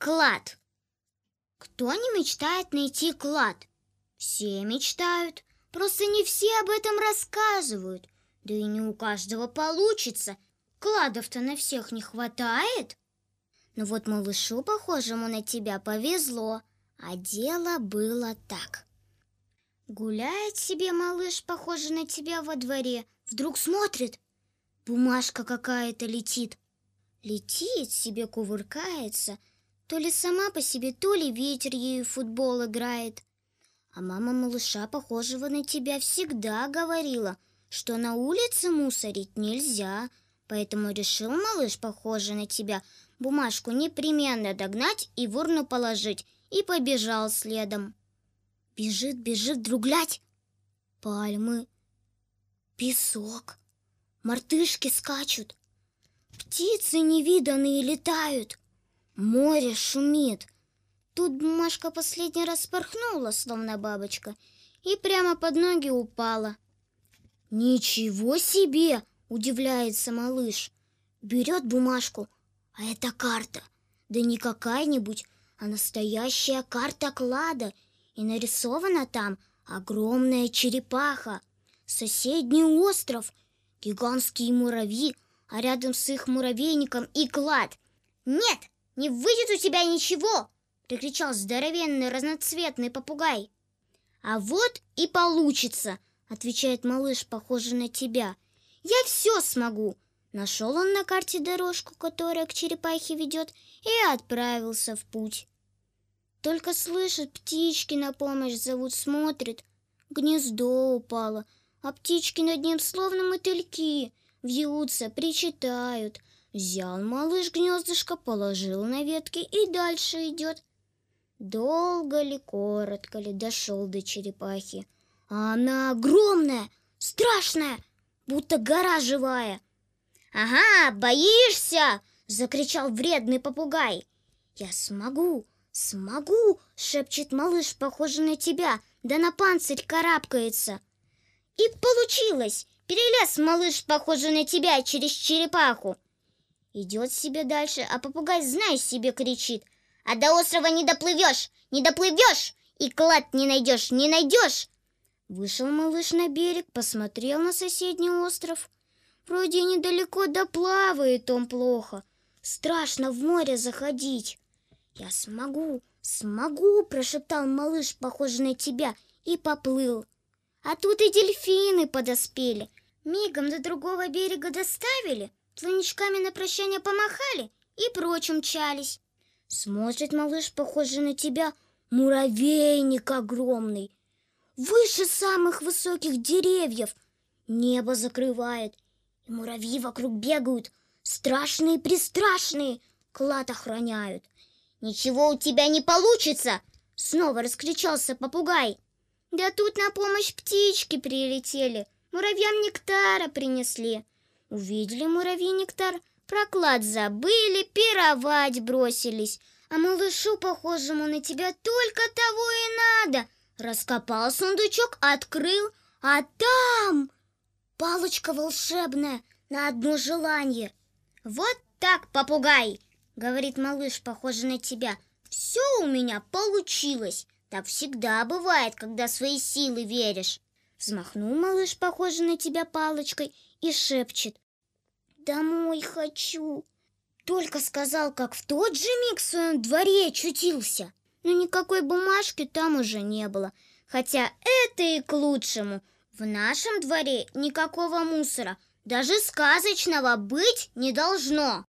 Клад. Кто не мечтает найти клад? Все мечтают, просто не все об этом рассказывают. Да и не у каждого получится. Кладов-то на всех не хватает. Но вот малышу, похожему на тебя, повезло. А дело было так. Гуляет себе малыш, похожий на тебя, во дворе. Вдруг смотрит, бумажка какая-то летит. Летит себе, кувыркается. То ли сама по себе, то ли ветер ею в футбол играет. А мама малыша, похожего на тебя, всегда говорила, что на улице мусорить нельзя. Поэтому решил малыш, похожий на тебя, бумажку непременно догнать и в урну положить. И побежал следом. Бежит, бежит, вдруг глядь. Пальмы, песок, мартышки скачут, птицы невиданные летают, море шумит. Тут бумажка последний раз порхнула, словно бабочка, и прямо под ноги упала. «Ничего себе!» — удивляется малыш. Берет бумажку, а это карта. Да не какая-нибудь, а настоящая карта клада. И нарисована там огромная черепаха, соседний остров, гигантские муравьи, а рядом с их муравейником и клад. «Нет, не выйдет у тебя ничего!» — прикричал здоровенный разноцветный попугай. «А вот и получится!» — отвечает малыш, похожий на тебя. «Я все смогу!» Нашел он на карте дорожку, которая к черепахе ведет, и отправился в путь. Только слышит, птички на помощь зовут, смотрит. Гнездо упало, а птички над ним словно мотыльки вьются, причитают. Взял малыш гнездышко, положил на ветки и дальше идет. Долго ли, коротко ли, дошел до черепахи. А она огромная, страшная, будто гора живая. «Ага, боишься!» — закричал вредный попугай. «Я смогу! «Смогу!» — шепчет малыш, похожий на тебя, да на панцирь карабкается. И получилось! Перелез малыш, похожий на тебя, через черепаху. Идет себе дальше, а попугай, знай себе, кричит: «А до острова не доплывешь! Не доплывешь! И клад не найдешь! Не найдешь!» Вышел малыш на берег, посмотрел на соседний остров. Вроде недалеко, доплавает он плохо. Страшно в море заходить. «Я смогу, смогу!» — прошептал малыш, похожий на тебя, и поплыл. А тут и дельфины подоспели. Мигом до другого берега доставили, плавничками на прощание помахали и прочь умчались. Смотрит малыш, похожий на тебя, муравейник огромный, выше самых высоких деревьев. Небо закрывает, и муравьи вокруг бегают, страшные-престрашные, клад охраняют. «Ничего у тебя не получится!» — снова раскричался попугай. Да тут на помощь птички прилетели, муравьям нектара принесли. Увидели муравьи нектар, про клад забыли, пировать бросились. А малышу, похожему на тебя, только того и надо. Раскопал сундучок, открыл, а там палочка волшебная на одно желание. «Вот так, попугай!» — говорит малыш, похожий на тебя. «Все у меня получилось. Так всегда бывает, когда в свои силы веришь». Взмахнул малыш, похожий на тебя, палочкой и шепчет: «Домой хочу». Только сказал, как в тот же миг в своем дворе очутился. Но никакой бумажки там уже не было. Хотя это и к лучшему. В нашем дворе никакого мусора, даже сказочного, быть не должно.